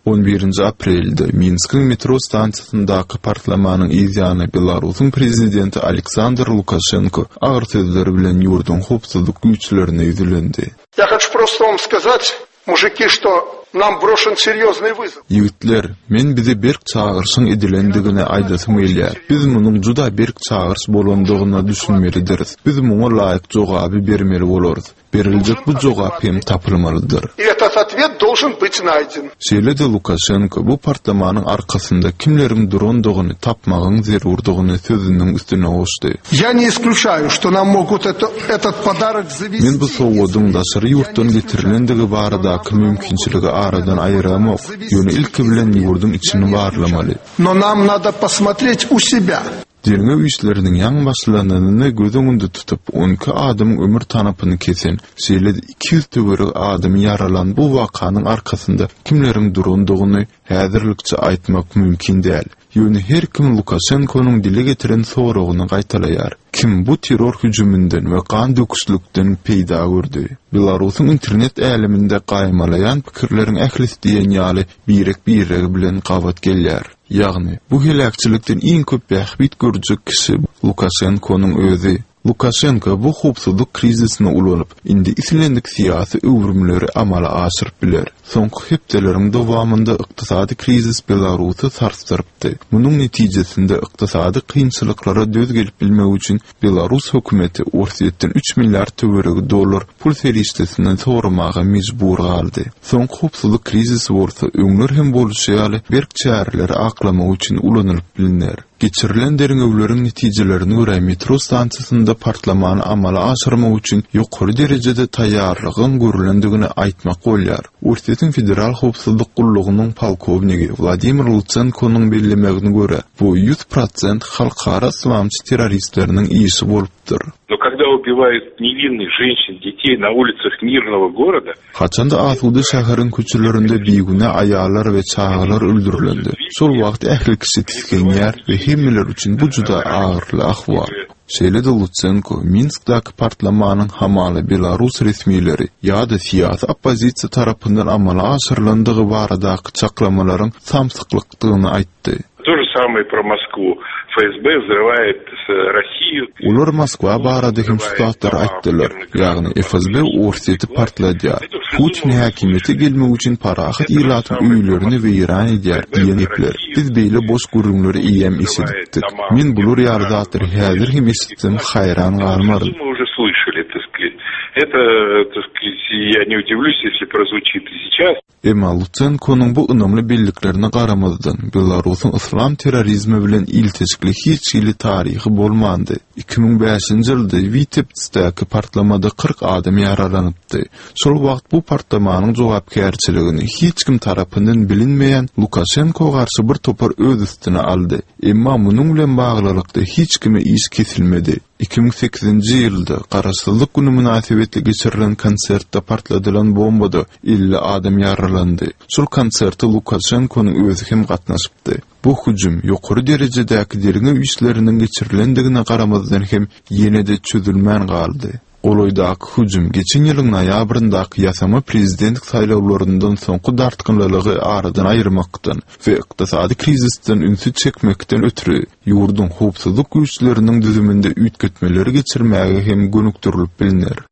11 aprelde Minsk'in metro stansiyasyndaky partlamanın izyanı Belarusyň prezidenti Aleksandr Lukashenko ağır sözler bilen ýurdun howpsuzlyk güýçlerine ýüzelendi. Я хочу просто вам сказать, мужики, что нам брошен серьезный вызов. Ýigitler, men bize berk çağırşyň edilendigine aýdasym gelýär. Biz munyň juda berk çağırş bolandygyna düşünmelidiz. Biz muňa laýyk jogaby bermeli bolarys. Beriljek bu jogap hem tapylmalydyr. И этот ответ должен быть найден. Şeýle-de Lukashenko bu partlamanyň arkasynda kimleriň durandygyny tapmagyň zerurdygyny sözüniň üstüne goşdy. Я не исключаю, что нам могут этот подарок завести. Men bu sowgadyň daşary ýurtdan getirilendigi baradaky mümkinçiligi aradan aýyramak, ýöne ilki bilen ýurdun içini barlamaly. Но нам надо посмотреть у себя. Derňe işleriniň ýaň başlanyny göz öňünde tutup, 12 adamyň ömür tanapyny kesen, şeýle 200 töwerek adam yaralan bu wakanyň arkasynda kimleriň durandygyny häzirlikçe aýtmak mümkin däl. Ýöne her kim Lukashenkonyň dile getiren soragyny gaýtalaýar. Kim bu terror hüjümünden we kan döküşlükden peýda gördi? Belarusyň internet äliminde gaýmalayan pikirleriň ählis diýen ýaly birek bilen gabat gelýär. Ýagny bu helakçylykdan iň köp bähbit görjek kişi Lukashenkonyň özi. Lukashenko bu howpsuzlyk krizisine ulanyp, indi islendik syýasy öwrümleri amala aşyryp biler. Soňky hepdeleriň dowamında ykdysady krizis Belarusy sarsdyrypdy. Munyň netijesinde ykdysady kynçylyklara döz gelip bilmek üçin Belarus hökümeti orsiýetden 3 milliard töwerek dollar pul serişdesinden soramaga mejbur galdy. Soňky howpsuzlyk krizisi bolsa öňler hem boluşýaly berk çäreleri aklamak üçin ulanylyp bilinär. Geçirilen deriňewleriň netijelerini görä metro stansiyasynda partlamany amala aşyrmak üçin ýokary derejede taýýarlygyň görülendigini aýtmak bolýar. Ursiýetiň federal howpsuzlyk gullugynyň polkowniki Vladimir Lutsenkonyň bellemegine görä, bu 100% halkara islamçy terroristleriniň işi bolupdyr. Но когда убивают невинных женщин, детей на улицах мирного города, Haçanda asudy şäherin köçelerinde beýguna aýallar we çağalar öldürilendi. Şol wagt ähli kişi tiskenýär we hemmeler üçin bu juda agyrly ahwal. Şeýle-de Lutsenko Minsk'daki partlamanyň hamaly Belarus resmiýetleri ýa-da syýasy oppozisiýa tarapyndan amala aşyrylandygy baradaky çaklamalaryň samsyklygyny aýtdy. То же самое про Москву. ФСБ взрывает Россию. Ular Moskwa barada hem suatlar aýtdylar. Ýagny FSB orsiýeti partladýar. Putin häkimeti gelmek üçin parahat ýylatyp öýlerini weýran edýär diýenler. Biz beýle boş gurulmaly iýem eşitdik. Men bular ýardatyr häzir hem eşitdim, haýran galmarym. Мы уже слышали, так сказать. Это, так сказать, я не удивлюсь, если прозвучит и сейчас. Emma Lutsenkonyň bu ynamly belliklerine garamazdan Belarusyň islam terrorizmi bilen iltisikli hiç ýyly taryhy bolmandy. 2005-nji ýylda Vitebskdäki partlamada 40 adam yaralanypdy. Şol wagt bu partlamanyň jogapkärçiligini hiç kim tarapyndan bilinmeýän Lukashenko garşy bir topar öz üstüne aldy. Emma munyň bilen baglylykda hiç kime iş kesilmedi. 2008-nji ýylda Garaşsyzlyk güni münasibetli geçirilen konsertde partladylan bombada 50 adam yaralandy. Şol konsertde Lukashenkonyň özü hem gatnaşypdy. Bu hüjüm ýokary derejedäki derňe işleriniň geçirilendigine garamazdan hem ýene-de çözülmän galdy. Oloýdaky hüjüm geçen ýylyň noýabryndaky ýasama prezidentlik saýlawlaryndan soňky dartgynlylygy aradan aýyrmakdan we ykdysady krizisten ünsü çekmekden ötürü ýurdun howpsuzlyk güýçleriniň düzüminde üýtgetmeleri geçirmäge hem gönükdirilip bilinär.